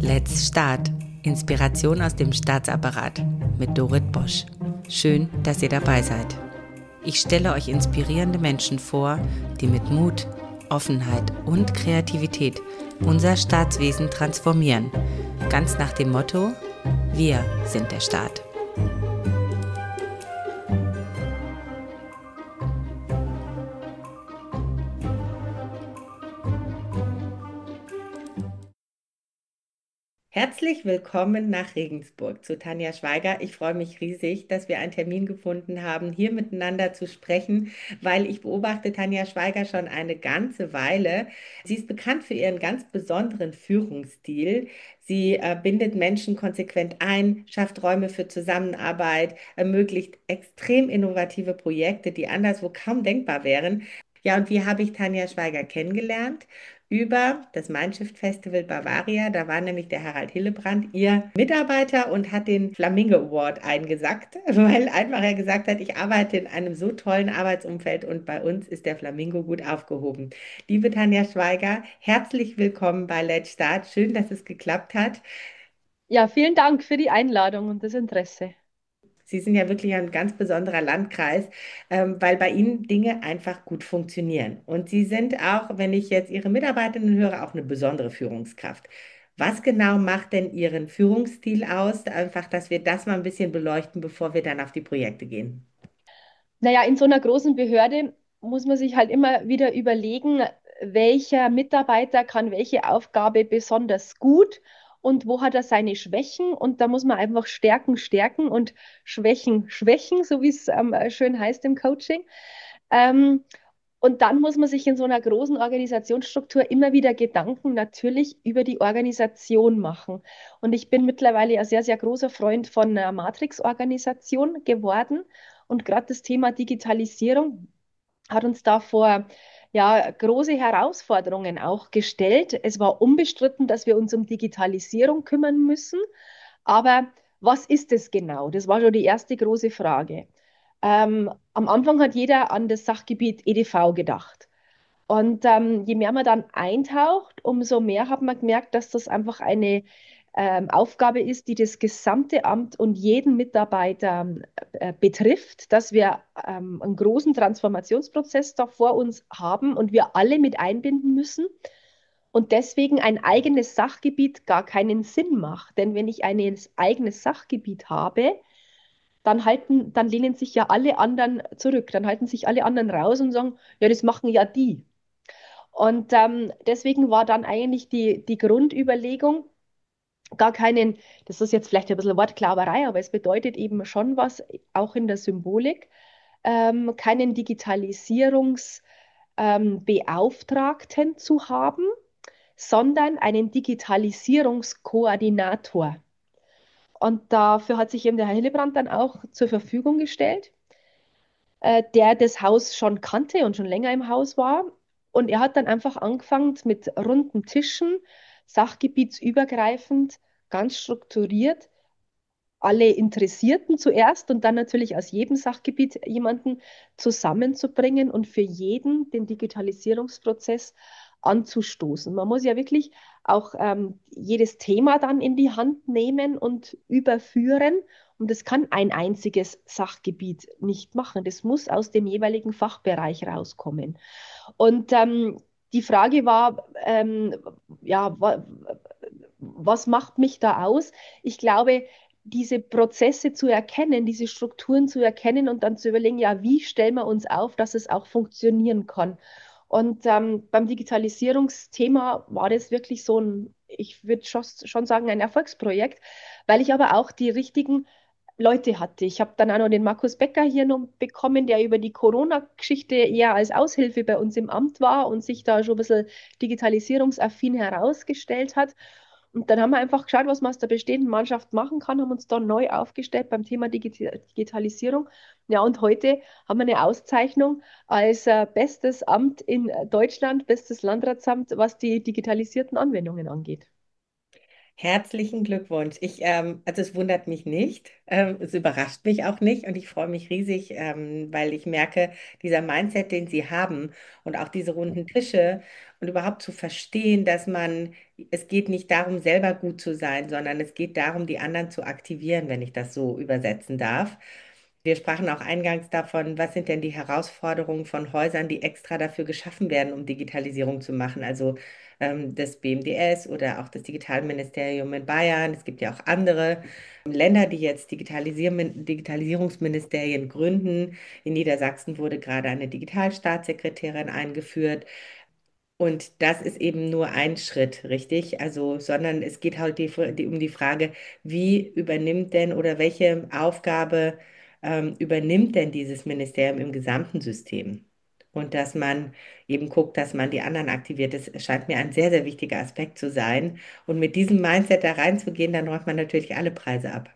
Let's Start. Inspiration aus dem Staatsapparat mit Dorit Bosch. Schön, dass ihr dabei seid. Ich stelle euch inspirierende Menschen vor, die mit Mut, Offenheit und Kreativität unser Staatswesen transformieren. Ganz nach dem Motto: Wir sind der Staat. Herzlich willkommen nach Regensburg zu Tanja Schweiger. Ich freue mich riesig, dass wir einen Termin gefunden haben, hier miteinander zu sprechen, weil ich beobachte Tanja Schweiger schon eine ganze Weile. Sie ist bekannt für ihren ganz besonderen Führungsstil. Sie bindet Menschen konsequent ein, schafft Räume für Zusammenarbeit, ermöglicht extrem innovative Projekte, die anderswo kaum denkbar wären. Ja, und wie habe ich Tanja Schweiger kennengelernt? Über das Mindshift Festival Bavaria. Da war nämlich der Harald Hillebrand ihr Mitarbeiter und hat den Flamingo Award eingesackt, weil einfach er gesagt hat, ich arbeite in einem so tollen Arbeitsumfeld und bei uns ist der Flamingo gut aufgehoben. Liebe Tanja Schweiger, herzlich willkommen bei Let's Start. Schön, dass es geklappt hat. Ja, vielen Dank für die Einladung und das Interesse. Sie sind ja wirklich ein ganz besonderer Landkreis, weil bei Ihnen Dinge einfach gut funktionieren. Und Sie sind auch, wenn ich jetzt Ihre Mitarbeiterinnen höre, auch eine besondere Führungskraft. Was genau macht denn Ihren Führungsstil aus? Einfach, dass wir das mal ein bisschen beleuchten, bevor wir dann auf die Projekte gehen. Naja, in so einer großen Behörde muss man sich halt immer wieder überlegen, welcher Mitarbeiter kann welche Aufgabe besonders gut und wo hat er seine Schwächen. Und da muss man einfach Stärken stärken und Schwächen schwächen, so wie es schön heißt im Coaching. Ähm, und dann muss man sich in so einer großen Organisationsstruktur immer wieder Gedanken natürlich über die Organisation machen. Und ich bin mittlerweile ein sehr, sehr großer Freund von einer Matrix-Organisation geworden. Und gerade das Thema Digitalisierung hat uns da vor ja, große Herausforderungen auch gestellt. Es war unbestritten, dass wir uns um Digitalisierung kümmern müssen. Aber was ist es genau? Das war schon die erste große Frage. Am Anfang hat jeder an das Sachgebiet EDV gedacht. Und je mehr man dann eintaucht, umso mehr hat man gemerkt, dass das einfach eine Aufgabe ist, die das gesamte Amt und jeden Mitarbeiter betrifft, dass wir einen großen Transformationsprozess da vor uns haben und wir alle mit einbinden müssen und deswegen ein eigenes Sachgebiet gar keinen Sinn macht. Denn wenn ich ein eigenes Sachgebiet habe, dann lehnen sich ja alle anderen zurück, dann halten sich alle anderen raus und sagen, ja, das machen ja die. Und deswegen war dann eigentlich die Grundüberlegung, gar keinen, das ist jetzt vielleicht ein bisschen Wortklauberei, aber es bedeutet eben schon was, auch in der Symbolik, keinen Digitalisierungsbeauftragten zu haben, sondern einen Digitalisierungskoordinator. Und dafür hat sich eben der Herr Hillebrand dann auch zur Verfügung gestellt, der das Haus schon kannte und schon länger im Haus war. Und er hat dann einfach angefangen mit runden Tischen, sachgebietsübergreifend, ganz strukturiert, alle Interessierten zuerst und dann natürlich aus jedem Sachgebiet jemanden zusammenzubringen und für jeden den Digitalisierungsprozess anzustoßen. Man muss ja wirklich auch jedes Thema dann in die Hand nehmen und überführen. Und das kann ein einziges Sachgebiet nicht machen. Das muss aus dem jeweiligen Fachbereich rauskommen. Und die Frage war, ja, was macht mich da aus? Ich glaube, diese Prozesse zu erkennen, diese Strukturen zu erkennen und dann zu überlegen, ja, wie stellen wir uns auf, dass es auch funktionieren kann. Und beim Digitalisierungsthema war das wirklich so ein, ich würde schon sagen, ein Erfolgsprojekt, weil ich aber auch die richtigen Leute hatte. Ich habe dann auch noch den Markus Becker hier noch bekommen, der über die Corona-Geschichte eher als Aushilfe bei uns im Amt war und sich da schon ein bisschen digitalisierungsaffin herausgestellt hat. Und dann haben wir einfach geschaut, was man aus der bestehenden Mannschaft machen kann, haben uns da neu aufgestellt beim Thema Digitalisierung. Ja, und heute haben wir eine Auszeichnung als bestes Amt in Deutschland, bestes Landratsamt, was die digitalisierten Anwendungen angeht. Herzlichen Glückwunsch. Also es wundert mich nicht, es überrascht mich auch nicht und ich freue mich riesig, weil ich merke, dieser Mindset, den Sie haben und auch diese runden Tische und überhaupt zu verstehen, es geht nicht darum, selber gut zu sein, sondern es geht darum, die anderen zu aktivieren, wenn ich das so übersetzen darf. Wir sprachen auch eingangs davon, was sind denn die Herausforderungen von Häusern, die extra dafür geschaffen werden, um Digitalisierung zu machen. Also das BMDS oder auch das Digitalministerium in Bayern. Es gibt ja auch andere Länder, die jetzt Digitalisierungsministerien gründen. In Niedersachsen wurde gerade eine Digitalstaatssekretärin eingeführt. Und das ist eben nur ein Schritt, richtig? Also, sondern es geht halt um die Frage, wie übernimmt denn oder welche Aufgabe übernimmt denn dieses Ministerium im gesamten System? Und dass man eben guckt, dass man die anderen aktiviert. Das scheint mir ein sehr, sehr wichtiger Aspekt zu sein. Und mit diesem Mindset da reinzugehen, dann räumt man natürlich alle Preise ab.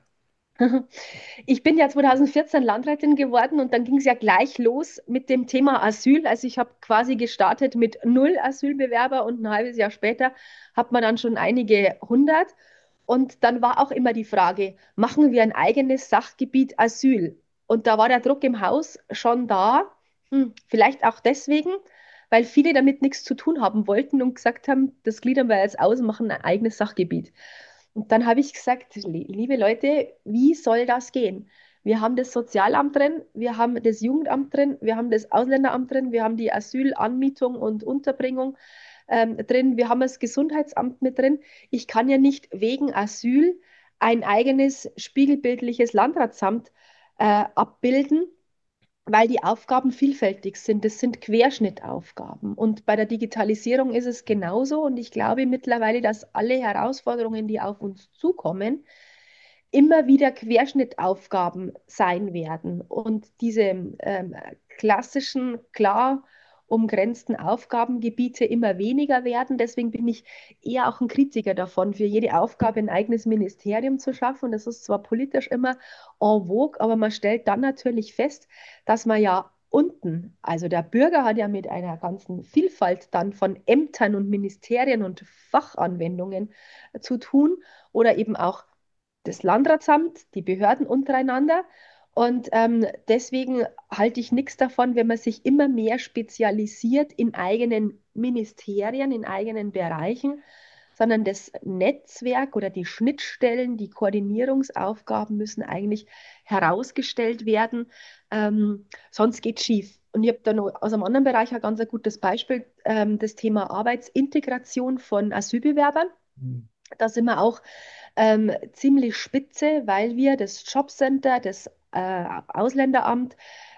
Ich bin ja 2014 Landrätin geworden und dann ging es ja gleich los mit dem Thema Asyl. Also ich habe quasi gestartet mit 0 Asylbewerber und ein halbes Jahr später hat man dann schon einige hundert. Und dann war auch immer die Frage, machen wir ein eigenes Sachgebiet Asyl? Und da war der Druck im Haus schon da, vielleicht auch deswegen, weil viele damit nichts zu tun haben wollten und gesagt haben, das gliedern wir jetzt aus und machen ein eigenes Sachgebiet. Und dann habe ich gesagt, liebe Leute, wie soll das gehen? Wir haben das Sozialamt drin, wir haben das Jugendamt drin, wir haben das Ausländeramt drin, wir haben die Asylanmietung und Unterbringung drin, wir haben das Gesundheitsamt mit drin. Ich kann ja nicht wegen Asyl ein eigenes spiegelbildliches Landratsamt abbilden, weil die Aufgaben vielfältig sind. Das sind Querschnittaufgaben. Und bei der Digitalisierung ist es genauso. Und ich glaube mittlerweile, dass alle Herausforderungen, die auf uns zukommen, immer wieder Querschnittaufgaben sein werden. Und diese klassischen, klar umgrenzten Aufgabengebiete immer weniger werden. Deswegen bin ich eher auch ein Kritiker davon, für jede Aufgabe ein eigenes Ministerium zu schaffen. Und das ist zwar politisch immer en vogue, aber man stellt dann natürlich fest, dass man ja unten, also der Bürger hat ja mit einer ganzen Vielfalt dann von Ämtern und Ministerien und Fachanwendungen zu tun oder eben auch das Landratsamt, die Behörden untereinander. Und deswegen halte ich nichts davon, wenn man sich immer mehr spezialisiert in eigenen Ministerien, in eigenen Bereichen, sondern das Netzwerk oder die Schnittstellen, die Koordinierungsaufgaben müssen eigentlich herausgestellt werden, sonst geht es schief. Und ich habe da noch aus einem anderen Bereich ein ganz ein gutes Beispiel, das Thema Arbeitsintegration von Asylbewerbern. Da sind wir auch ziemlich spitze, weil wir das Jobcenter, das Ausländeramt,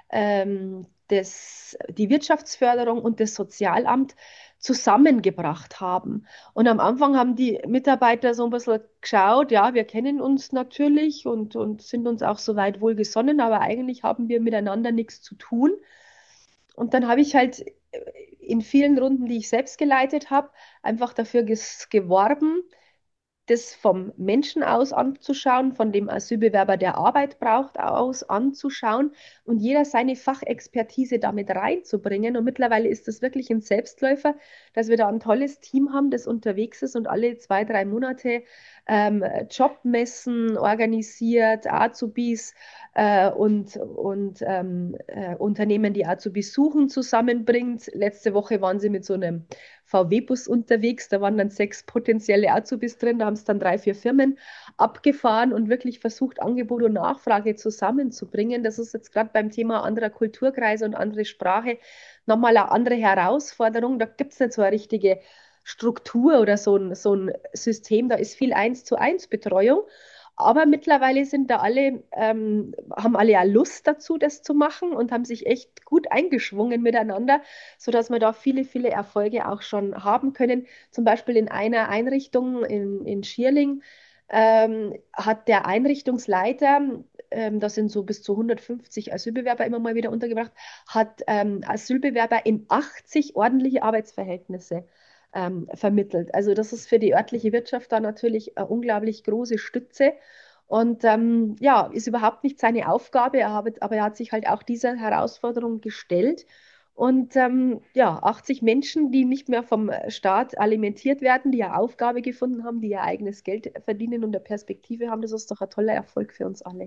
die Wirtschaftsförderung und das Sozialamt zusammengebracht haben. Und am Anfang haben die Mitarbeiter so ein bisschen geschaut, ja, wir kennen uns natürlich und sind uns auch soweit wohlgesonnen, aber eigentlich haben wir miteinander nichts zu tun. Und dann habe ich halt in vielen Runden, die ich selbst geleitet habe, einfach dafür geworben, das vom Menschen aus anzuschauen, von dem Asylbewerber, der Arbeit braucht, aus anzuschauen und jeder seine Fachexpertise damit reinzubringen. Und mittlerweile ist das wirklich ein Selbstläufer, dass wir da ein tolles Team haben, das unterwegs ist und alle 2, 3 Monate Jobmessen organisiert, Azubis und Unternehmen, die Azubis suchen, zusammenbringt. Letzte Woche waren sie mit so einem VW-Bus unterwegs. Da waren dann 6 potenzielle Azubis drin. Da haben es dann 3, 4 Firmen abgefahren und wirklich versucht, Angebot und Nachfrage zusammenzubringen. Das ist jetzt gerade beim Thema anderer Kulturkreise und andere Sprache nochmal eine andere Herausforderung. Da gibt es nicht so eine richtige Struktur oder so ein System. Da ist viel 1:1 Betreuung. Aber mittlerweile sind da alle, haben alle ja Lust dazu, das zu machen und haben sich echt gut eingeschwungen miteinander, sodass wir da viele, viele Erfolge auch schon haben können. Zum Beispiel in einer Einrichtung in Schierling hat der Einrichtungsleiter, da sind so bis zu 150 Asylbewerber immer mal wieder untergebracht, hat Asylbewerber in 80 ordentliche Arbeitsverhältnisse vermittelt. Also das ist für die örtliche Wirtschaft da natürlich eine unglaublich große Stütze. Und ja, ist überhaupt nicht seine Aufgabe, aber er hat sich halt auch dieser Herausforderung gestellt. Und ja, 80 Menschen, die nicht mehr vom Staat alimentiert werden, die ja Aufgabe gefunden haben, die ihr eigenes Geld verdienen und eine Perspektive haben, das ist doch ein toller Erfolg für uns alle.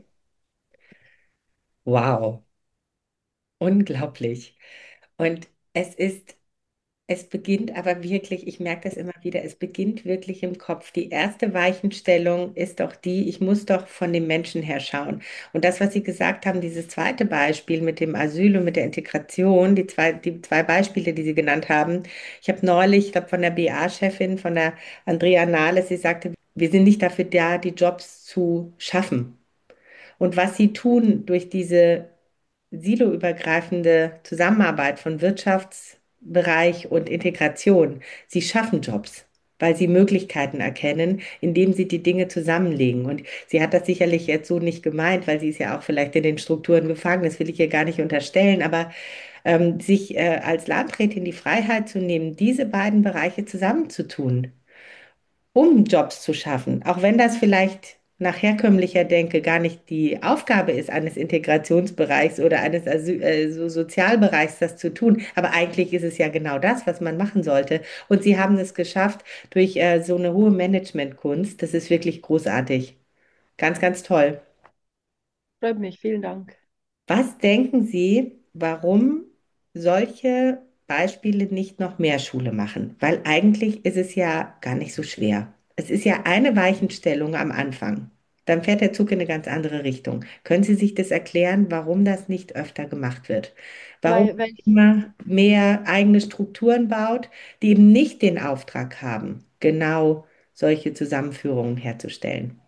Wow, unglaublich. Und es ist Es beginnt aber wirklich, ich merke das immer wieder, es beginnt wirklich im Kopf. Die erste Weichenstellung ist doch die, ich muss doch von dem Menschen her schauen. Und das, was Sie gesagt haben, dieses zweite Beispiel mit dem Asyl und mit der Integration, die zwei Beispiele, die Sie genannt haben. Ich habe neulich, ich glaube, von der BA-Chefin, von der Andrea Nahles, sie sagte, wir sind nicht dafür da, die Jobs zu schaffen. Und was sie tun durch diese siloübergreifende Zusammenarbeit von Wirtschaftsbereich und Integration, sie schaffen Jobs, weil sie Möglichkeiten erkennen, indem sie die Dinge zusammenlegen. Und sie hat das sicherlich jetzt so nicht gemeint, weil sie ist ja auch vielleicht in den Strukturen gefangen, das will ich ihr gar nicht unterstellen, aber sich als Landrätin die Freiheit zu nehmen, diese beiden Bereiche zusammenzutun, um Jobs zu schaffen, auch wenn das vielleicht nach herkömmlicher Denke gar nicht die Aufgabe ist eines Integrationsbereichs oder eines so Sozialbereichs, das zu tun. Aber eigentlich ist es ja genau das, was man machen sollte. Und sie haben es geschafft durch so eine hohe Managementkunst. Das ist wirklich großartig. Ganz, ganz toll. Freut mich, vielen Dank. Was denken Sie, warum solche Beispiele nicht noch mehr Schule machen? Weil eigentlich ist es ja gar nicht so schwer. Es ist ja eine Weichenstellung am Anfang. Dann fährt der Zug in eine ganz andere Richtung. Können Sie sich das erklären, warum das nicht öfter gemacht wird? Warum Weil immer mehr eigene Strukturen baut, die eben nicht den Auftrag haben, genau solche Zusammenführungen herzustellen?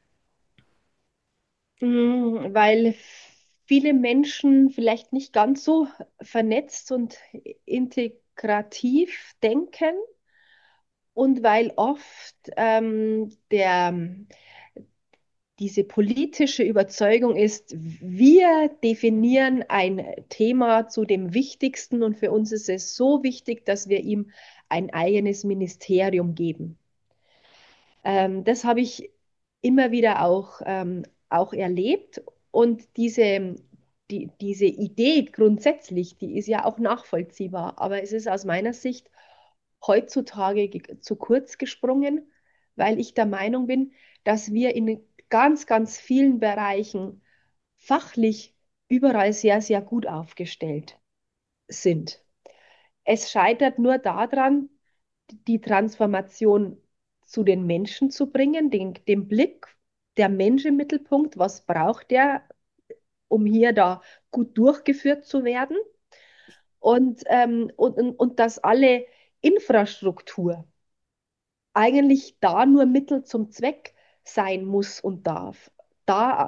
Weil viele Menschen vielleicht nicht ganz so vernetzt und integrativ denken und weil oft diese politische Überzeugung ist, wir definieren ein Thema zu dem Wichtigsten und für uns ist es so wichtig, dass wir ihm ein eigenes Ministerium geben. Das habe ich immer wieder auch erlebt. Und diese Idee grundsätzlich, die ist ja auch nachvollziehbar. Aber es ist aus meiner Sicht heutzutage zu kurz gesprungen, weil ich der Meinung bin, dass wir in ganz, ganz vielen Bereichen fachlich überall sehr, sehr gut aufgestellt sind. Es scheitert nur daran, die Transformation zu den Menschen zu bringen, den Blick der Mensch im Mittelpunkt, was braucht der, um hier da gut durchgeführt zu werden und dass alle Infrastruktur eigentlich da nur Mittel zum Zweck sein muss und darf. Da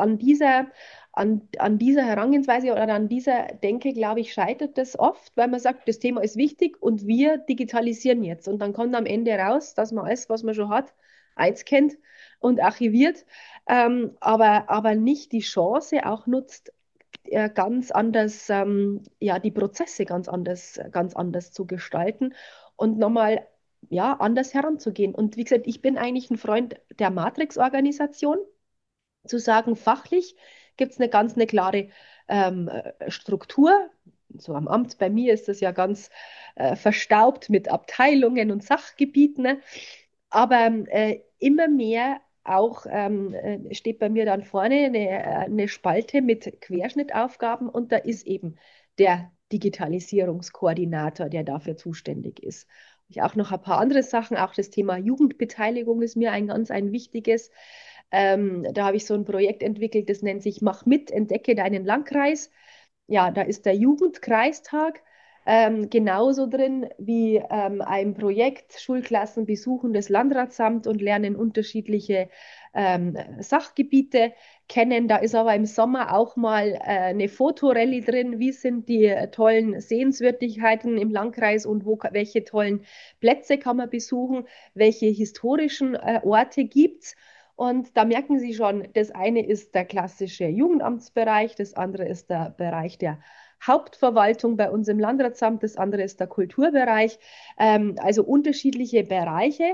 an dieser Herangehensweise oder an dieser Denke, glaube ich, scheitert das oft, weil man sagt, das Thema ist wichtig und wir digitalisieren jetzt. Und dann kommt am Ende raus, dass man alles, was man schon hat, einscannt und archiviert, aber nicht die Chance auch nutzt, ganz anders, ja, die Prozesse ganz anders zu gestalten und nochmal, ja, anders heranzugehen. Und wie gesagt, ich bin eigentlich ein Freund der Matrix-Organisation, zu sagen, fachlich gibt es eine klare Struktur. So am Amt bei mir ist das ja ganz verstaubt mit Abteilungen und Sachgebieten, ne? Aber immer mehr auch steht bei mir dann vorne eine Spalte mit Querschnittaufgaben und da ist eben der Digitalisierungskoordinator, der dafür zuständig ist. Ich auch noch ein paar andere Sachen, auch das Thema Jugendbeteiligung ist mir ein wichtiges. Da habe ich so ein Projekt entwickelt, das nennt sich Mach mit, entdecke deinen Landkreis. Ja, da ist der Jugendkreistag genauso drin wie ein Projekt Schulklassen besuchen das Landratsamt und lernen unterschiedliche Sachgebiete kennen. Da ist aber im Sommer auch mal eine Fotorallye drin. Wie sind die tollen Sehenswürdigkeiten im Landkreis und welche tollen Plätze kann man besuchen? Welche historischen Orte gibt es? Und da merken Sie schon, das eine ist der klassische Jugendamtsbereich, das andere ist der Bereich der Hauptverwaltung bei uns im Landratsamt, das andere ist der Kulturbereich, also unterschiedliche Bereiche.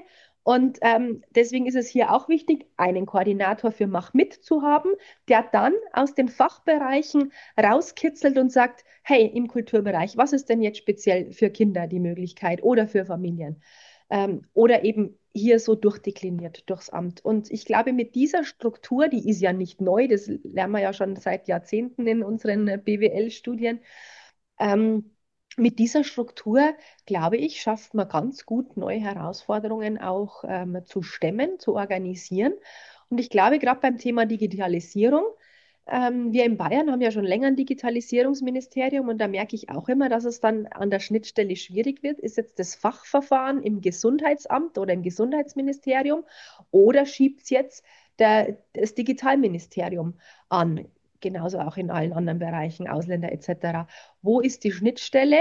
Und deswegen ist es hier auch wichtig, einen Koordinator für Mach mit zu haben, der dann aus den Fachbereichen rauskitzelt und sagt, hey, im Kulturbereich, was ist denn jetzt speziell für Kinder die Möglichkeit oder für Familien? Oder eben hier so durchdekliniert durchs Amt. Und ich glaube, mit dieser Struktur, die ist ja nicht neu, das lernen wir ja schon seit Jahrzehnten in unseren BWL-Studien, ähm, mit dieser Struktur, glaube ich, schafft man ganz gut, neue Herausforderungen auch zu stemmen, zu organisieren. Und ich glaube, gerade beim Thema Digitalisierung, wir in Bayern haben ja schon länger ein Digitalisierungsministerium und da merke ich auch immer, dass es dann an der Schnittstelle schwierig wird. Ist jetzt das Fachverfahren im Gesundheitsamt oder im Gesundheitsministerium oder schiebt es jetzt das Digitalministerium an? Genauso auch in allen anderen Bereichen, Ausländer etc. Wo ist die Schnittstelle?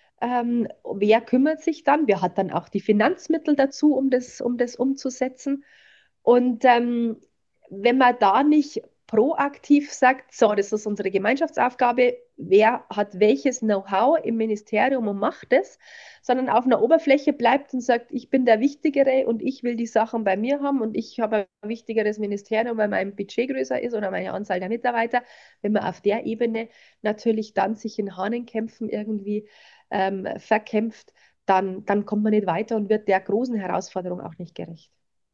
Wer kümmert sich dann? Wer hat dann auch die Finanzmittel dazu, um das umzusetzen? Und wenn man da nicht proaktiv sagt, so, das ist unsere Gemeinschaftsaufgabe, wer hat welches Know-how im Ministerium und macht es, sondern auf einer Oberfläche bleibt und sagt, ich bin der Wichtigere und ich will die Sachen bei mir haben und ich habe ein wichtigeres Ministerium, weil mein Budget größer ist oder meine Anzahl der Mitarbeiter. Wenn man auf der Ebene natürlich dann sich in Hahnenkämpfen irgendwie verkämpft, dann kommt man nicht weiter und wird der großen Herausforderung auch nicht gerecht.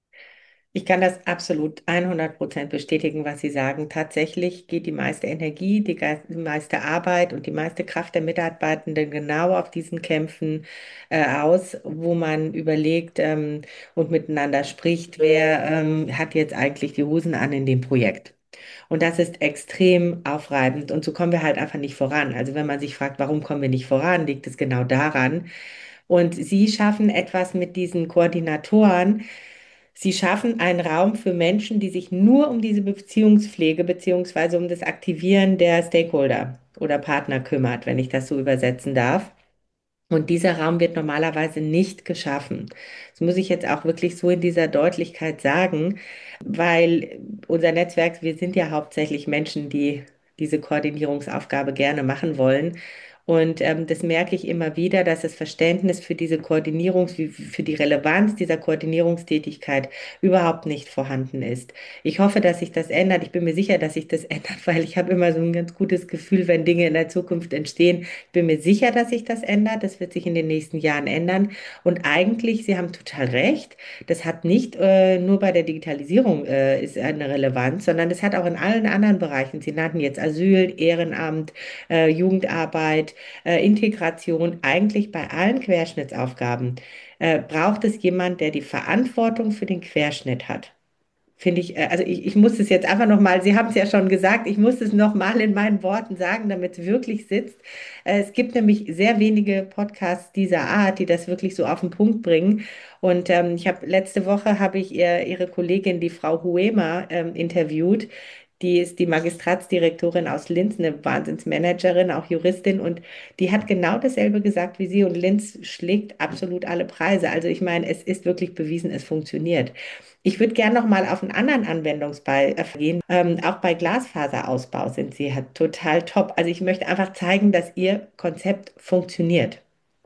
Ich kann das absolut 100% bestätigen, was Sie sagen. Tatsächlich geht die meiste Energie, die meiste Arbeit und die meiste Kraft der Mitarbeitenden genau auf diesen Kämpfen aus, wo man überlegt und miteinander spricht, wer hat jetzt eigentlich die Hosen an in dem Projekt. Und das ist extrem aufreibend und so kommen wir halt einfach nicht voran. Also wenn man sich fragt, warum kommen wir nicht voran, liegt es genau daran. Und Sie schaffen etwas mit diesen Koordinatoren. Sie schaffen einen Raum für Menschen, die sich nur um diese Beziehungspflege beziehungsweise um das Aktivieren der Stakeholder oder Partner kümmert, wenn ich das so übersetzen darf. Und dieser Raum wird normalerweise nicht geschaffen. Das muss ich jetzt auch wirklich so in dieser Deutlichkeit sagen, weil unser Netzwerk, wir sind ja hauptsächlich Menschen, die diese Koordinierungsaufgabe gerne machen wollen. Und das merke ich immer wieder, dass das Verständnis für diese für die Relevanz dieser Koordinierungstätigkeit überhaupt nicht vorhanden ist. Ich hoffe, dass sich das ändert. Ich bin mir sicher, dass sich das ändert, weil ich habe immer so ein ganz gutes Gefühl, wenn Dinge in der Zukunft entstehen. Ich bin mir sicher, dass sich das ändert. Das wird sich in den nächsten Jahren ändern. Und eigentlich, Sie haben total recht, das hat nicht nur bei der Digitalisierung ist eine Relevanz, sondern das hat auch in allen anderen Bereichen. Sie nannten jetzt Asyl, Ehrenamt, Jugendarbeit, Integration, eigentlich bei allen Querschnittsaufgaben braucht es jemand, der die Verantwortung für den Querschnitt hat. Finde ich, also ich muss es jetzt einfach nochmal, Sie haben es ja schon gesagt, ich muss es nochmal in meinen Worten sagen, damit es wirklich sitzt. Es gibt nämlich sehr wenige Podcasts dieser Art, die das wirklich so auf den Punkt bringen. Und letzte Woche habe ich Ihre Kollegin, die Frau Huema, interviewt. Die ist die Magistratsdirektorin aus Linz, eine Wahnsinnsmanagerin, auch Juristin, und die hat genau dasselbe gesagt wie Sie. Und Linz schlägt absolut alle Preise. Also ich meine, es ist wirklich bewiesen, es funktioniert. Ich würde gerne noch mal auf einen anderen Anwendungsball gehen. Auch bei Glasfaserausbau sind Sie halt total top. Also ich möchte einfach zeigen, dass Ihr Konzept funktioniert.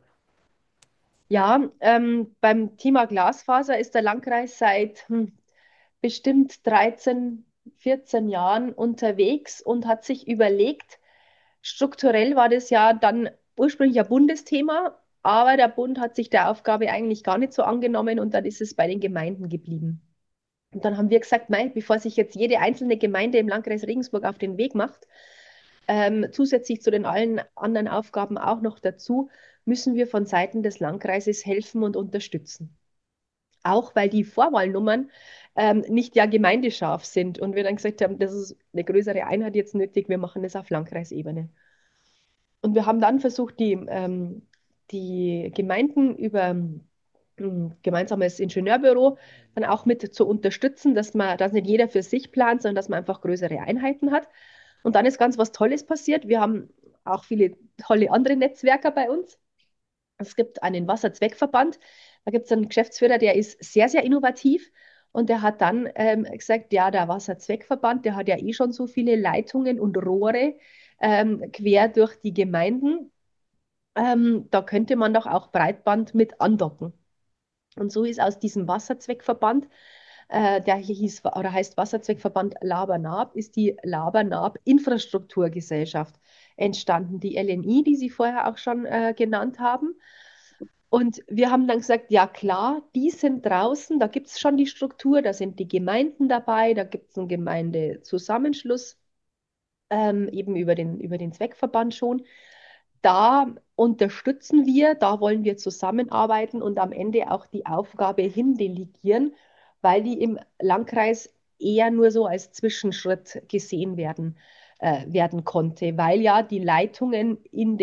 Ja, beim Thema Glasfaser ist der Landkreis seit bestimmt 13, 14 Jahren unterwegs und hat sich überlegt, strukturell war das ja dann ursprünglich ein Bundesthema, aber der Bund hat sich der Aufgabe eigentlich gar nicht so angenommen und dann ist es bei den Gemeinden geblieben. Und dann haben wir gesagt, mei, bevor sich jetzt jede einzelne Gemeinde im Landkreis Regensburg auf den Weg macht, zusätzlich zu den allen anderen Aufgaben auch noch dazu, müssen wir von Seiten des Landkreises helfen und unterstützen. Auch weil die Vorwahlnummern nicht ja gemeindescharf sind. Und wir dann gesagt haben, das ist eine größere Einheit jetzt nötig, wir machen das auf Landkreisebene. Und wir haben dann versucht, die Gemeinden über ein gemeinsames Ingenieurbüro dann auch mit zu unterstützen, dass nicht jeder für sich plant, sondern dass man einfach größere Einheiten hat. Und dann ist ganz was Tolles passiert. Wir haben auch viele tolle andere Netzwerker bei uns. Es gibt einen Wasserzweckverband. Da gibt es einen Geschäftsführer, der ist sehr, sehr innovativ. Und der hat dann gesagt, ja, der Wasserzweckverband, der hat ja eh schon so viele Leitungen und Rohre quer durch die Gemeinden. Da könnte man doch auch Breitband mit andocken. Und so ist aus diesem Wasserzweckverband, der hier hieß oder heißt Wasserzweckverband Labernab, ist die Labernab Infrastrukturgesellschaft entstanden, die LNI, die Sie vorher auch schon genannt haben. Und wir haben dann gesagt, ja klar, die sind draußen, da gibt es schon die Struktur, da sind die Gemeinden dabei, da gibt es einen Gemeindezusammenschluss, eben über den Zweckverband schon. Da unterstützen wir, da wollen wir zusammenarbeiten und am Ende auch die Aufgabe hindelegieren, weil die im Landkreis eher nur so als Zwischenschritt gesehen werden konnte, weil ja die Leitungen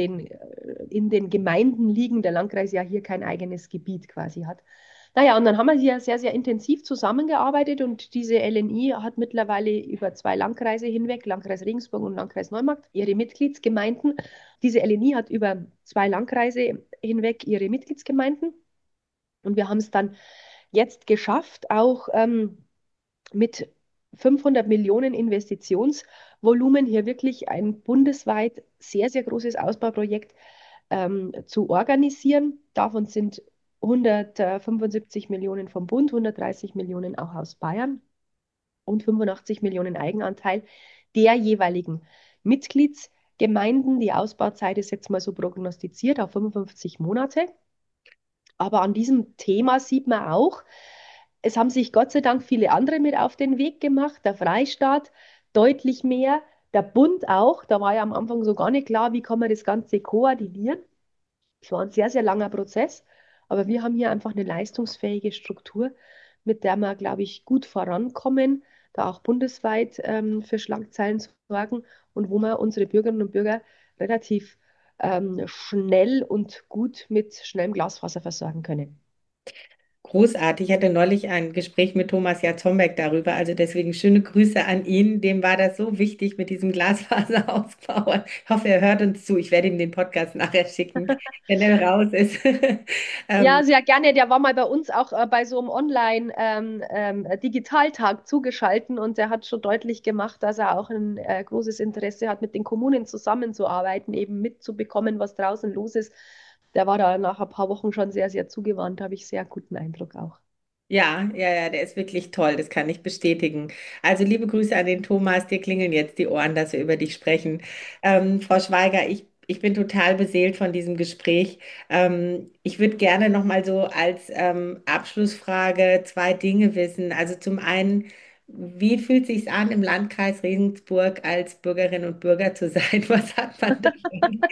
in den Gemeinden liegen, der Landkreis ja hier kein eigenes Gebiet quasi hat. Naja, und dann haben wir hier sehr, sehr intensiv zusammengearbeitet und diese LNI hat mittlerweile über zwei Landkreise hinweg, Landkreis Regensburg und Landkreis Neumarkt, ihre Mitgliedsgemeinden. Diese LNI hat über zwei Landkreise hinweg ihre Mitgliedsgemeinden und wir haben es dann jetzt geschafft, auch mit 500 Millionen Investitionsvolumen hier wirklich ein bundesweit sehr, sehr großes Ausbauprojekt zu organisieren. Davon sind 175 Millionen vom Bund, 130 Millionen auch aus Bayern und 85 Millionen Eigenanteil der jeweiligen Mitgliedsgemeinden. Die Ausbauzeit ist jetzt mal so prognostiziert auf 55 Monate. Aber an diesem Thema sieht man auch, es haben sich Gott sei Dank viele andere mit auf den Weg gemacht. Der Freistaat deutlich mehr, der Bund auch. Da war ja am Anfang so gar nicht klar, wie kann man das Ganze koordinieren. Es war ein sehr, sehr langer Prozess, aber wir haben hier einfach eine leistungsfähige Struktur, mit der wir, glaube ich, gut vorankommen, da auch bundesweit für Schlagzeilen sorgen und wo wir unsere Bürgerinnen und Bürger relativ schnell und gut mit schnellem Glasfaser versorgen können. Großartig. Ich hatte neulich ein Gespräch mit Thomas Jatzombeck darüber. Also deswegen schöne Grüße an ihn. Dem war das so wichtig mit diesem Glasfaserausbau. Ich hoffe, er hört uns zu. Ich werde ihm den Podcast nachher schicken, wenn er raus ist. Ja, Ähm, sehr gerne. Der war mal bei uns auch bei so einem Online-Digitaltag zugeschaltet und der hat schon deutlich gemacht, dass er auch ein großes Interesse hat, mit den Kommunen zusammenzuarbeiten, eben mitzubekommen, was draußen los ist. Der war da nach ein paar Wochen schon sehr, sehr zugewandt, habe ich sehr guten Eindruck auch. ja, ja, ja, der ist wirklich toll. Das kann ich bestätigen. Also liebe Grüße an den Thomas. Dir klingeln jetzt die Ohren, dass wir über dich sprechen. Frau Schweiger, ich bin total beseelt von diesem Gespräch. Ich würde gerne noch mal so als Abschlussfrage zwei Dinge wissen. Also zum einen, wie fühlt sich an, im Landkreis Regensburg als Bürgerin und Bürger zu sein? Was hat man davon?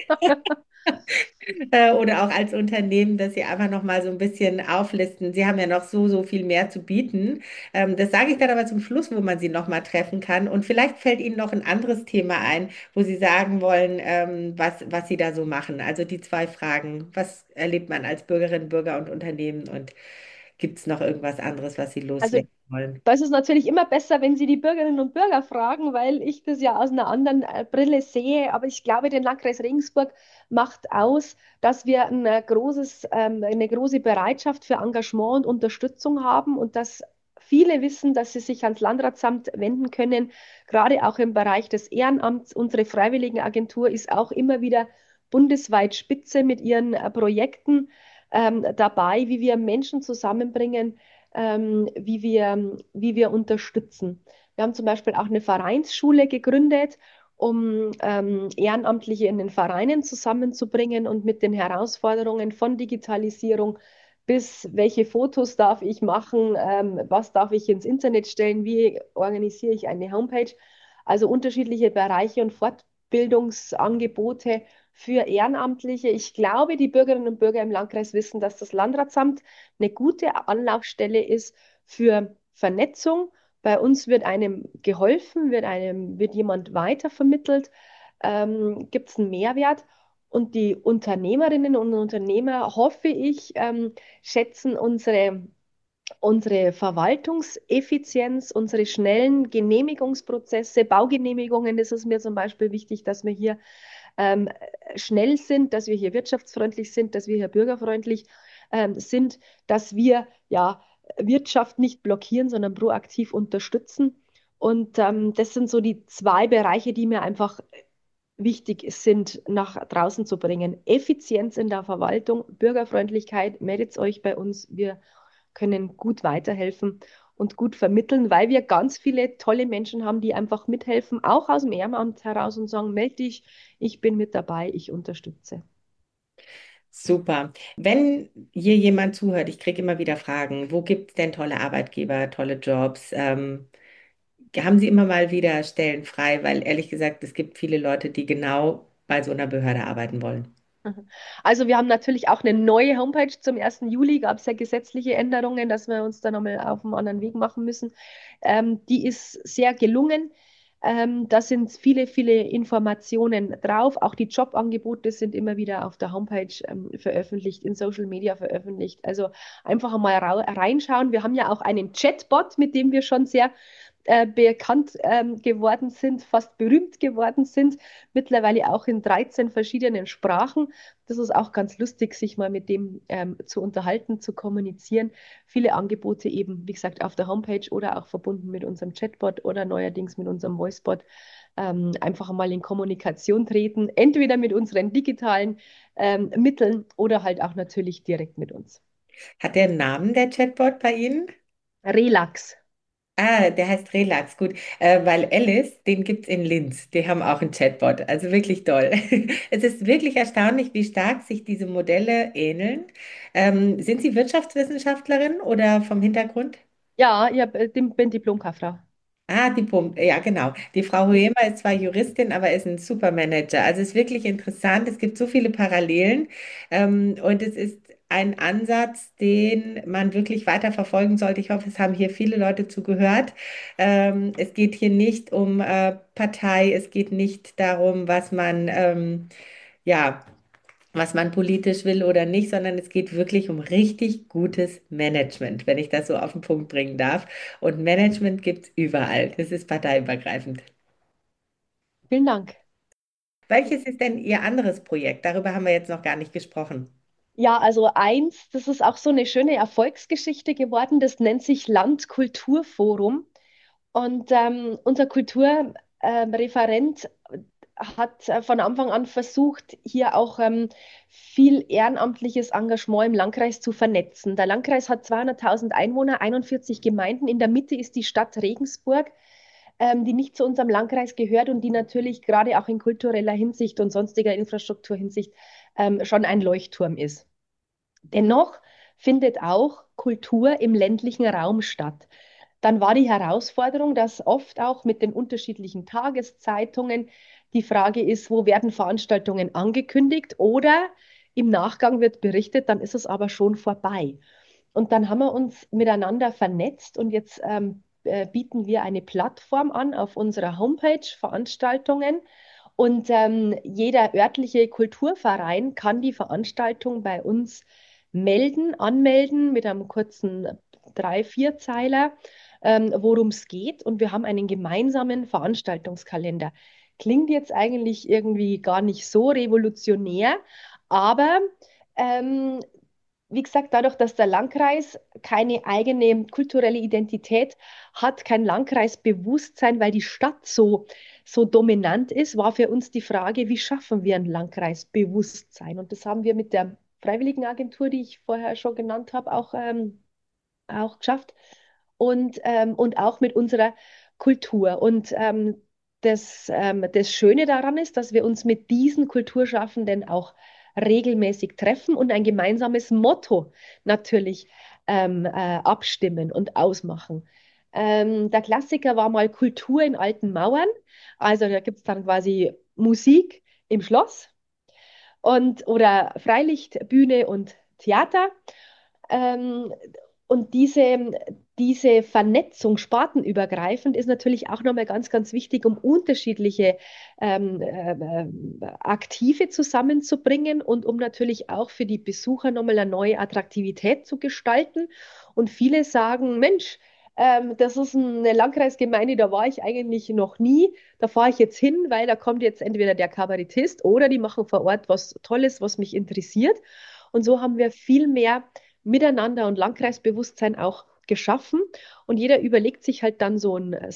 Oder auch als Unternehmen, dass Sie einfach noch mal so ein bisschen auflisten. Sie haben ja noch so, so viel mehr zu bieten. Das sage ich dann aber zum Schluss, wo man Sie noch mal treffen kann. Und vielleicht fällt Ihnen noch ein anderes Thema ein, wo Sie sagen wollen, was Sie da so machen. Also die zwei Fragen. Was erlebt man als Bürgerin, Bürger und Unternehmen? Und gibt es noch irgendwas anderes, was Sie Also loswerden wollen? da ist es natürlich immer besser, wenn Sie die Bürgerinnen und Bürger fragen, weil ich das ja aus einer anderen Brille sehe. Aber ich glaube, den Landkreis Regensburg macht aus, dass wir eine große Bereitschaft für Engagement und Unterstützung haben und dass viele wissen, dass sie sich ans Landratsamt wenden können, gerade auch im Bereich des Ehrenamts. Unsere Freiwilligenagentur ist auch immer wieder bundesweit Spitze mit ihren Projekten dabei, wie wir Menschen zusammenbringen, wie wir unterstützen. Wir haben zum Beispiel auch eine Vereinsschule gegründet, um Ehrenamtliche in den Vereinen zusammenzubringen und mit den Herausforderungen von Digitalisierung bis welche Fotos darf ich machen, was darf ich ins Internet stellen, wie organisiere ich eine Homepage. Also unterschiedliche Bereiche und Fortbildungsangebote für Ehrenamtliche. Ich glaube, die Bürgerinnen und Bürger im Landkreis wissen, dass das Landratsamt eine gute Anlaufstelle ist für Vernetzung. Bei uns wird einem geholfen, wird jemand weitervermittelt, gibt es einen Mehrwert. Und die Unternehmerinnen und Unternehmer, hoffe ich, schätzen unsere Verwaltungseffizienz, unsere schnellen Genehmigungsprozesse, Baugenehmigungen. Das ist mir zum Beispiel wichtig, dass wir hier ähm, schnell sind, dass wir hier wirtschaftsfreundlich sind, dass wir hier bürgerfreundlich sind, dass wir ja Wirtschaft nicht blockieren, sondern proaktiv unterstützen. Und das sind so die zwei Bereiche, die mir einfach wichtig sind, nach draußen zu bringen. Effizienz in der Verwaltung, Bürgerfreundlichkeit, meldet euch bei uns. Wir können gut weiterhelfen und gut vermitteln, weil wir ganz viele tolle Menschen haben, die einfach mithelfen, auch aus dem Ehrenamt heraus und sagen, melde dich, ich bin mit dabei, ich unterstütze. Super. Wenn hier jemand zuhört, ich kriege immer wieder Fragen, wo gibt es denn tolle Arbeitgeber, tolle Jobs? Haben Sie immer mal wieder Stellen frei? Weil ehrlich gesagt, es gibt viele Leute, die genau bei so einer Behörde arbeiten wollen. Also wir haben natürlich auch eine neue Homepage. Zum 1. Juli gab es ja gesetzliche Änderungen, dass wir uns da nochmal auf einen anderen Weg machen müssen. Die ist sehr gelungen. Da sind viele, viele Informationen drauf. Auch die Jobangebote sind immer wieder auf der Homepage veröffentlicht, in Social Media veröffentlicht. Also einfach einmal reinschauen. Wir haben ja auch einen Chatbot, mit dem wir schon sehr bekannt geworden sind, fast berühmt geworden sind, mittlerweile auch in 13 verschiedenen Sprachen. Das ist auch ganz lustig, sich mal mit dem zu unterhalten, zu kommunizieren. Viele Angebote eben, wie gesagt, auf der Homepage oder auch verbunden mit unserem Chatbot oder neuerdings mit unserem Voicebot. Einfach mal in Kommunikation treten, entweder mit unseren digitalen Mitteln oder halt auch natürlich direkt mit uns. Hat der einen Namen, der Chatbot bei Ihnen? Relax. Ah, der heißt Relax, gut. Weil Alice, den gibt es in Linz. Die haben auch einen Chatbot. Also wirklich toll. Es ist wirklich erstaunlich, wie stark sich diese Modelle ähneln. Sind Sie Wirtschaftswissenschaftlerin oder vom Hintergrund? Ja, bin Diplomkauffrau. Ah, ja, genau. Die Frau Huema ist zwar Juristin, aber ist ein Supermanager. Also es ist wirklich interessant. Es gibt so viele Parallelen. Und es ist ein Ansatz, den man wirklich weiter verfolgen sollte. Ich hoffe, es haben hier viele Leute zugehört. Es geht hier nicht um Partei. Es geht nicht darum, ja, was man politisch will oder nicht, sondern es geht wirklich um richtig gutes Management, wenn ich das so auf den Punkt bringen darf. Und Management gibt es überall. Das ist parteiübergreifend. Vielen Dank. Welches ist denn Ihr anderes Projekt? Darüber haben wir jetzt noch gar nicht gesprochen. Ja, also eins, das ist auch so eine schöne Erfolgsgeschichte geworden, das nennt sich Landkulturforum. Und unser Kulturreferent hat von Anfang an versucht, hier auch viel ehrenamtliches Engagement im Landkreis zu vernetzen. Der Landkreis hat 200.000 Einwohner, 41 Gemeinden. In der Mitte ist die Stadt Regensburg, die nicht zu unserem Landkreis gehört und die natürlich gerade auch in kultureller Hinsicht und sonstiger Infrastrukturhinsicht schon ein Leuchtturm ist. Dennoch findet auch Kultur im ländlichen Raum statt. Dann war die Herausforderung, dass oft auch mit den unterschiedlichen Tageszeitungen die Frage ist, wo werden Veranstaltungen angekündigt oder im Nachgang wird berichtet, dann ist es aber schon vorbei. Und dann haben wir uns miteinander vernetzt und jetzt bieten wir eine Plattform an auf unserer Homepage, Veranstaltungen. Und jeder örtliche Kulturverein kann die Veranstaltung bei uns anmelden mit einem kurzen 3-4 Zeiler, worum es geht. Und wir haben einen gemeinsamen Veranstaltungskalender. Klingt jetzt eigentlich irgendwie gar nicht so revolutionär, aber ähm, wie gesagt, dadurch, dass der Landkreis keine eigene kulturelle Identität hat, kein Landkreisbewusstsein, weil die Stadt so dominant ist, war für uns die Frage, wie schaffen wir ein Landkreisbewusstsein? Und das haben wir mit der Freiwilligenagentur, die ich vorher schon genannt habe, auch geschafft und auch mit unserer Kultur. Und das Schöne daran ist, dass wir uns mit diesen Kulturschaffenden auch regelmäßig treffen und ein gemeinsames Motto natürlich abstimmen und ausmachen. Der Klassiker war mal Kultur in alten Mauern. Also da gibt es dann quasi Musik im Schloss oder Freilichtbühne und Theater. Ähm, und diese Vernetzung spartenübergreifend ist natürlich auch nochmal ganz, ganz wichtig, um unterschiedliche Aktive zusammenzubringen und um natürlich auch für die Besucher nochmal eine neue Attraktivität zu gestalten. Und viele sagen, Mensch, das ist eine Landkreisgemeinde, da war ich eigentlich noch nie. Da fahre ich jetzt hin, weil da kommt jetzt entweder der Kabarettist oder die machen vor Ort was Tolles, was mich interessiert. Und so haben wir viel mehr Miteinander und Landkreisbewusstsein auch geschaffen. Und jeder überlegt sich halt dann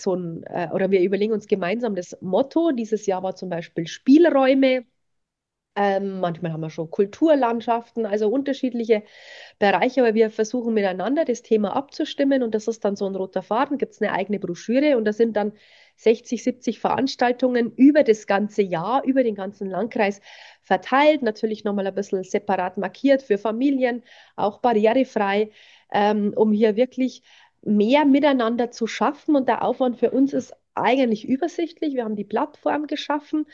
oder wir überlegen uns gemeinsam das Motto. Dieses Jahr war zum Beispiel Spielräume Manchmal haben wir schon Kulturlandschaften, also unterschiedliche Bereiche, aber wir versuchen miteinander das Thema abzustimmen und das ist dann so ein roter Faden, gibt es eine eigene Broschüre und da sind dann 60, 70 Veranstaltungen über das ganze Jahr, über den ganzen Landkreis verteilt, natürlich nochmal ein bisschen separat markiert für Familien, auch barrierefrei, um hier wirklich mehr miteinander zu schaffen und der Aufwand für uns ist eigentlich übersichtlich. Wir haben die Plattform geschaffen,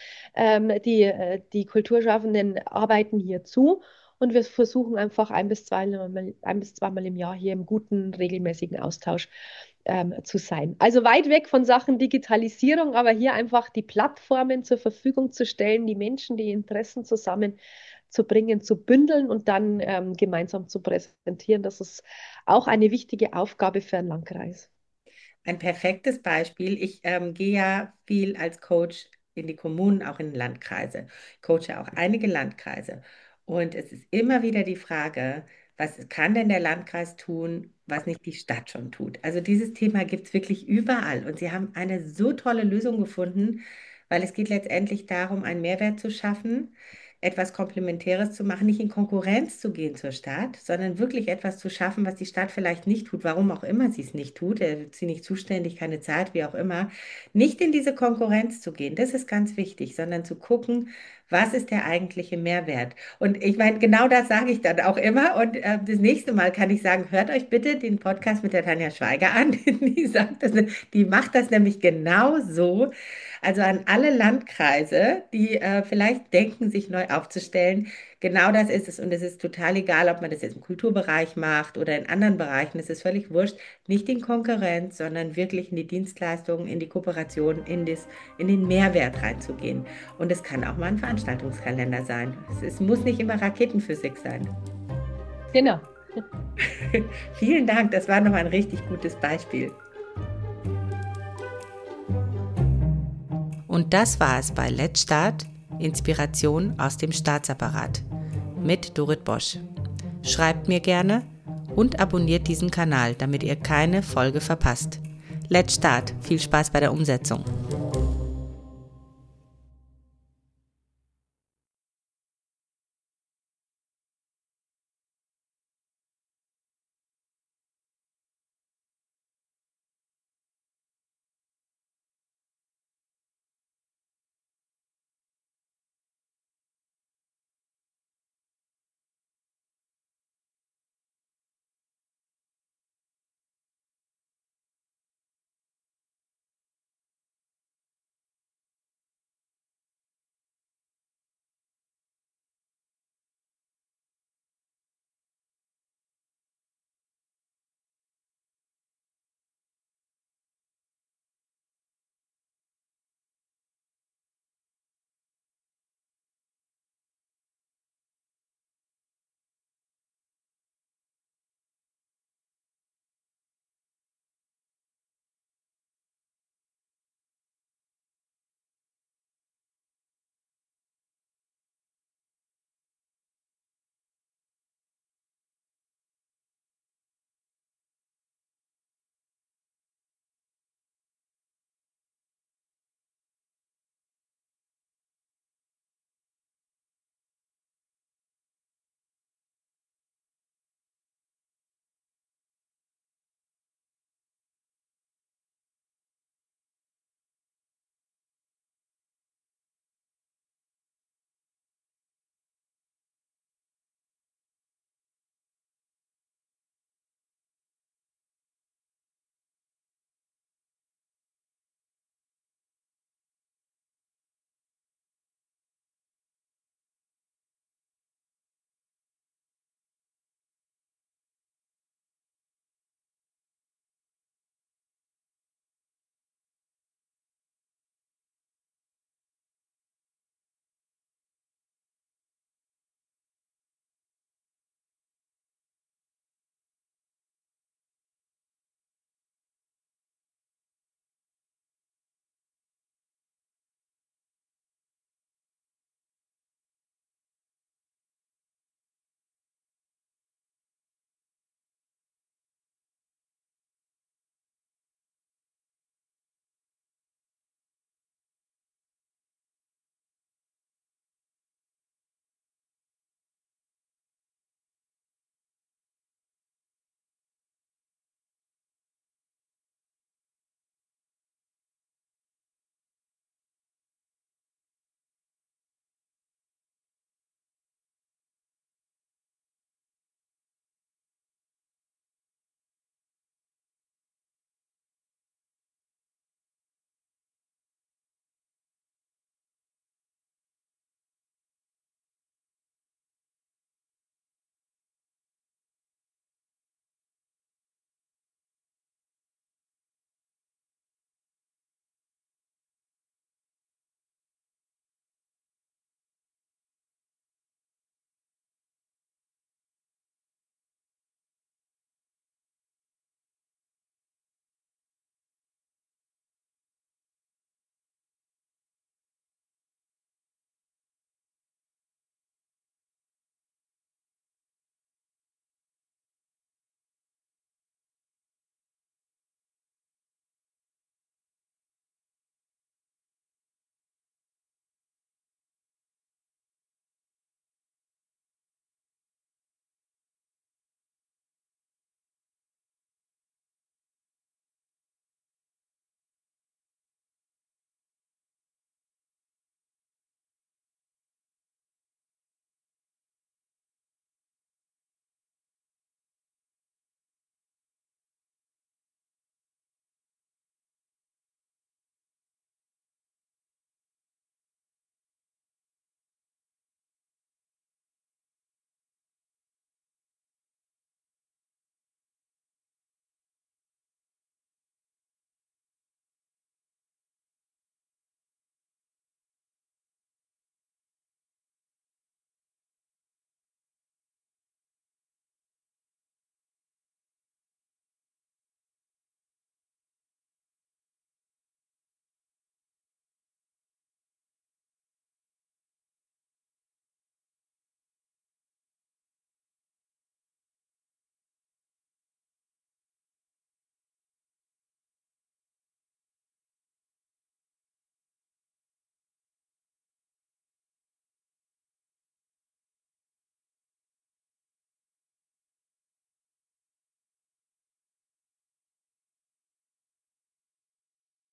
die Kulturschaffenden arbeiten hier zu und wir versuchen einfach ein bis zweimal im Jahr hier im guten, regelmäßigen Austausch zu sein. Also weit weg von Sachen Digitalisierung, aber hier einfach die Plattformen zur Verfügung zu stellen, die Menschen, die Interessen zusammenzubringen, zu bündeln und dann gemeinsam zu präsentieren. Das ist auch eine wichtige Aufgabe für einen Landkreis. Ein perfektes Beispiel. Ich gehe ja viel als Coach in die Kommunen, auch in Landkreise. Ich coache auch einige Landkreise. Und es ist immer wieder die Frage, was kann denn der Landkreis tun, was nicht die Stadt schon tut? Also dieses Thema gibt es wirklich überall. Und sie haben eine so tolle Lösung gefunden, weil es geht letztendlich darum, einen Mehrwert zu schaffen, etwas Komplementäres zu machen, nicht in Konkurrenz zu gehen zur Stadt, sondern wirklich etwas zu schaffen, was die Stadt vielleicht nicht tut, warum auch immer sie es nicht tut, sie nicht zuständig, keine Zeit, wie auch immer, nicht in diese Konkurrenz zu gehen, das ist ganz wichtig, sondern zu gucken, was ist der eigentliche Mehrwert? Und ich meine, genau das sage ich dann auch immer. Und das nächste Mal kann ich sagen, hört euch bitte den Podcast mit der Tanja Schweiger an. Die sagt das, die macht das nämlich genau so. Also an alle Landkreise, die vielleicht denken, sich neu aufzustellen. Genau das ist es. Und es ist total egal, ob man das jetzt im Kulturbereich macht oder in anderen Bereichen. Es ist völlig wurscht. Nicht in Konkurrenz, sondern wirklich in die Dienstleistungen, in die Kooperation, in den Mehrwert reinzugehen. Und es kann auch mal ein Veranstaltungskalender sein. Es muss nicht immer Raketenphysik sein. Genau. Vielen Dank. Das war noch ein richtig gutes Beispiel. Und das war es bei Let's Start, Inspiration aus dem Staatsapparat mit Dorit Bosch. Schreibt mir gerne und abonniert diesen Kanal, damit ihr keine Folge verpasst. Let's Start, viel Spaß bei der Umsetzung.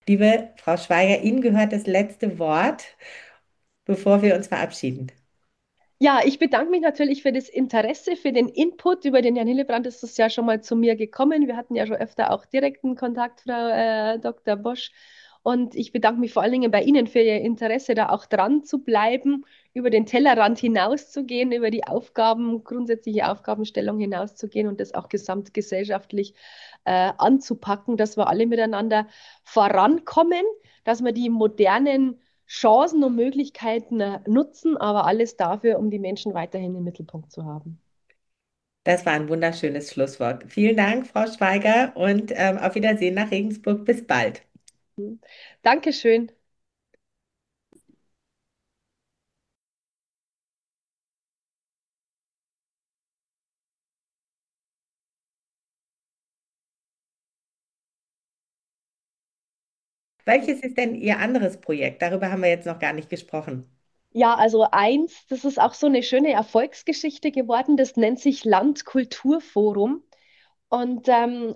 Liebe Frau Schweiger, Ihnen gehört das letzte Wort, bevor wir uns verabschieden. Ja, ich bedanke mich natürlich für das Interesse, für den Input. Über den Jan Hillebrand ist es ja schon mal zu mir gekommen. Wir hatten ja schon öfter auch direkten Kontakt, Frau Dr. Bosch. Und ich bedanke mich vor allen Dingen bei Ihnen für Ihr Interesse, da auch dran zu bleiben, über den Tellerrand hinauszugehen, über die Aufgaben, grundsätzliche Aufgabenstellung hinauszugehen und das auch gesamtgesellschaftlich anzupacken, dass wir alle miteinander vorankommen, dass wir die modernen Chancen und Möglichkeiten nutzen, aber alles dafür, um die Menschen weiterhin im Mittelpunkt zu haben. Das war ein wunderschönes Schlusswort. Vielen Dank, Frau Schweiger, und auf Wiedersehen nach Regensburg. Bis bald. Mhm. Dankeschön. Welches ist denn Ihr anderes Projekt? Darüber haben wir jetzt noch gar nicht gesprochen. Ja, also eins, das ist auch so eine schöne Erfolgsgeschichte geworden, das nennt sich Landkulturforum. Und